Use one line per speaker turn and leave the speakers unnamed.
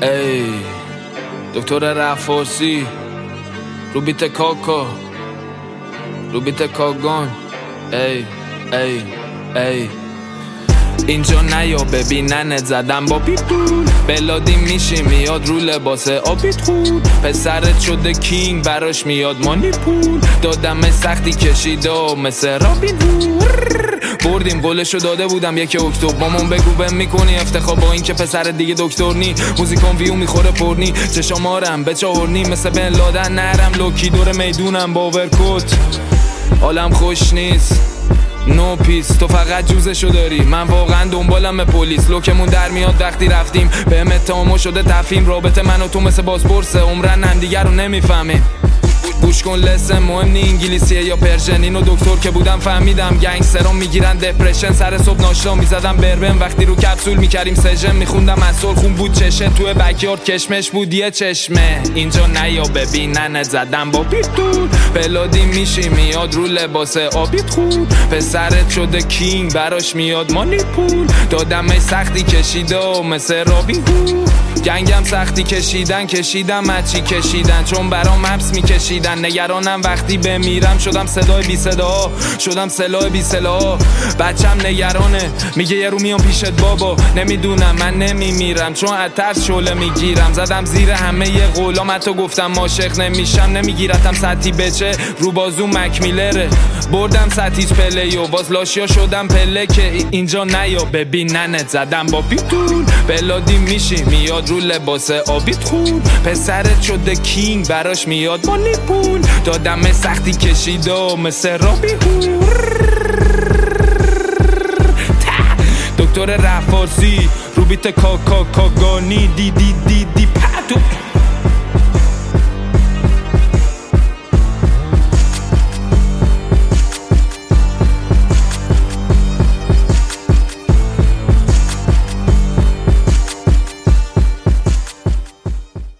ای دکتر رفاسی رو بیت کاکا رو بیت کاگان ای ای ای اینجا نیا ببیننت زدم با پیپول بلادی میشی میاد رو لباس آبیت خود پسرت شده کینگ براش میاد مانی پول دادم سختی کشیده مثل رابین بردیم قولشو داده بودم 1 اکتبر مامون بگو بهم میکنی افتخار با این که پسر دیگه دکتر نی موزیکون ویو میخوره پرنی چشامارم به چهارنی مثل بن لادن نرم لوکی دور میدونم با ورکوت حالم خوش نیست نو پیس تو فقط جوزشو داری من واقعا دنبالم به پلیس لوکمون در میاد وقتی رفتیم به اتهامو شده تفهیم رابطه من و تو مثل بازپرسه عمرن هم دیگر رو نمیفهمیم گوش کن لسه مهم نی انگلیسیه یا پرژن اینو دکتر که بودم فهمیدم گنگسترام میگیرن دپرشن سر صبح ناشتا میزدم بربن وقتی رو کپسول میکردیم سژن میخوندم اصل خون بود چشه توی بکیارد کشمش بود یه چشمه اینجا نیا ببیننت زدم با پیتول بلادی میشی میاد رو لباس آبیت خود پسرت شده کینگ براش میاد مانی پول دادم سختی کشیده مثل رابین هود گنگم سختی کشیدم مچی کشیدن چون برام مپس میکشیدن نگرانم وقتی بمیرم شدم صدای بی صدا شدم سلاح بی سلاح بچم نگرانه میگه یه رو میام پیشت بابا نمیدونم من نمیمیرم چون عطر شعله میگیرم زدم زیر همه ی قولام حتی گفتم عاشق نمیشم نمیگیرتم سطحی بچه رو بازو مکمیلره بردم سطحیچ پلیو باز لاشیا شدم پله که اینجا نیا ببیننت زدم با پیتول بلادی میشی میاد رو لباس آبیت خود پسرت شده کینگ براش میاد مانی پول دادم سختی کشیده مثل رابی هود دکتر رفاسی رو بیت کاکا کاگانی دی دی دی دی پتو